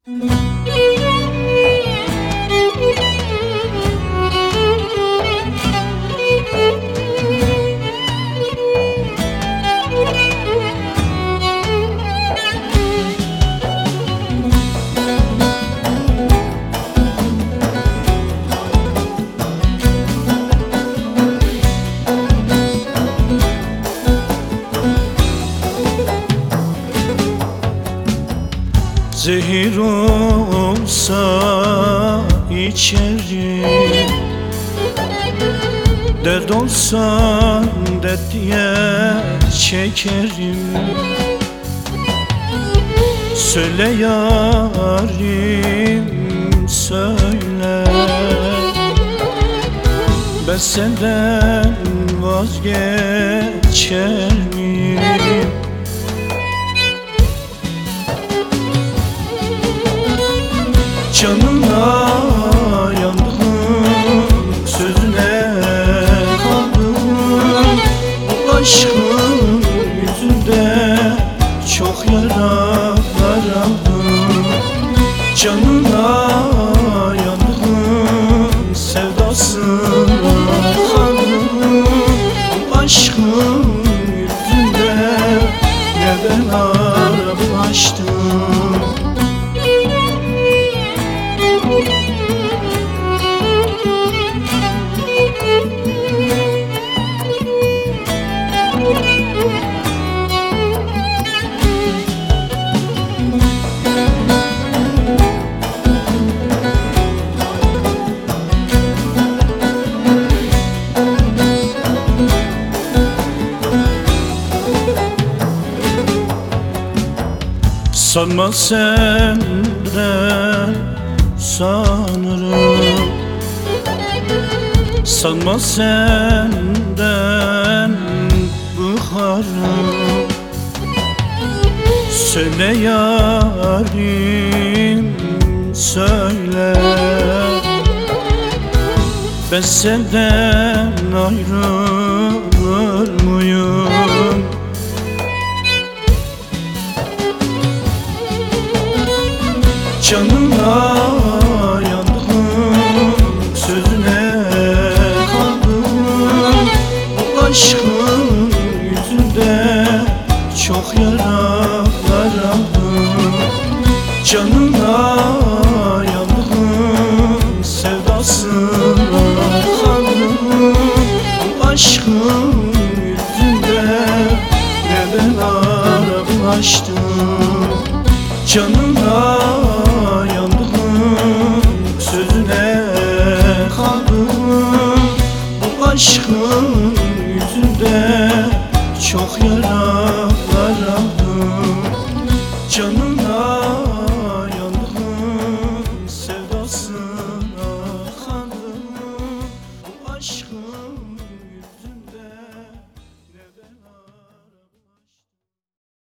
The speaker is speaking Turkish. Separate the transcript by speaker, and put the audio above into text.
Speaker 1: Zehir olsa içerim, dert olsa dert diye çekerim. Söyle yarim söyle, ben senden vazgeçer miyim? Canına yandım, sözüne kaldım. Bu aşkın yüzünde çok yaralar aldım. Canına yandım, sevdasına kaldım. Bu aşkın yüzünde ne belalar açtım. Sanma senden sanırım, sanma senden bıkarım. Söyle yarim söyle, ben senden ayrılır mıyım? Canına yandım, sözüne kaldım. Bu aşkın yüzünde çok yaralar aldım. Canına yandım, sevdasına kaldım. Bu aşkın yüzünde ne belalar bulaştım. Canına yandım, sözüne kaldım. Bu aşkın yüzünde çok yaralar aldım. Canına